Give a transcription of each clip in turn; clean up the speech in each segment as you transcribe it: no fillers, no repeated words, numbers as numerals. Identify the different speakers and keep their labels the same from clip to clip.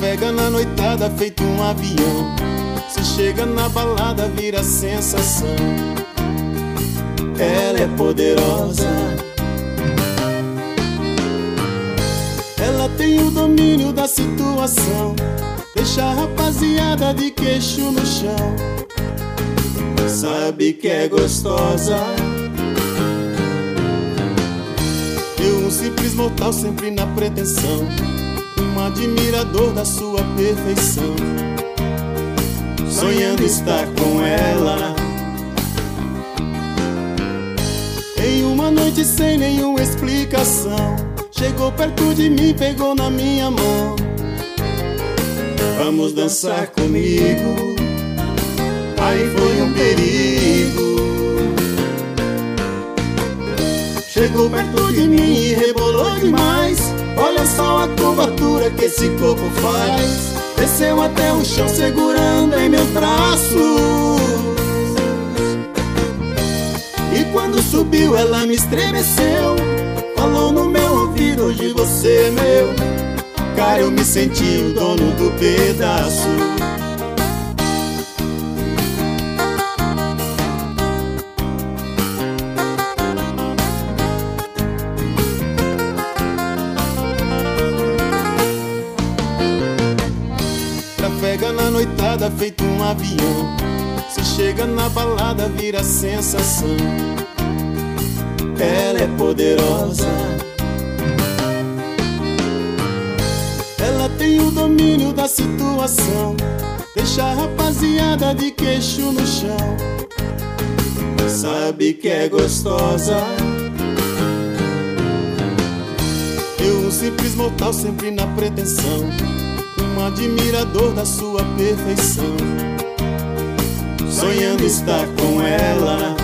Speaker 1: Trafega na noitada feito um avião. Se chega na balada vira sensação. Ela é poderosa, ela tem o domínio da situação. Deixa a rapaziada de queixo no chão. Sabe que é gostosa. Eu, um simples mortal, sempre na pretensão, um admirador da sua perfeição, sonhando estar com ela. Em uma noite sem nenhuma explicação, chegou perto de mim, pegou na minha mão. Vamos dançar comigo. Aí foi um perigo. Chegou perto de mim e rebolou demais. Olha só a curvatura que esse corpo faz. Desceu até o chão segurando em meus braços. E quando subiu ela me estremeceu. Falou no meu ouvido: hoje você é meu. Cara, eu me senti o dono do pedaço. Trafega na noitada feito um avião. Se chega na balada vira sensação. Ela é poderosa, ela tem o domínio da situação. Deixa a rapaziada de queixo no chão. Sabe que é gostosa. Eu, um simples mortal, sempre na pretensão, um admirador da sua perfeição, sonhando estar com ela.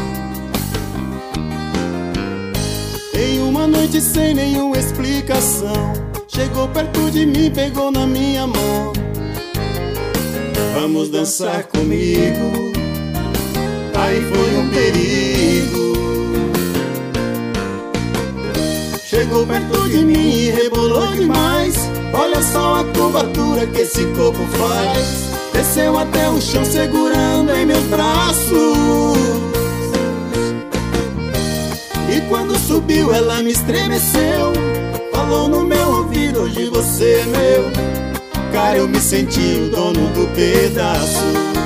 Speaker 1: Em uma noite sem nenhuma explicação, chegou perto de mim, pegou na minha mão. Vamos dançar comigo. Aí foi um perigo. Chegou perto de mim e rebolou demais. Olha só a curvatura que esse corpo faz. Desceu até o chão segurando em meus braços. E quando subiu ela me estremeceu. Falou no meu ouvido: hoje você é meu. Cara, eu me senti o dono do pedaço.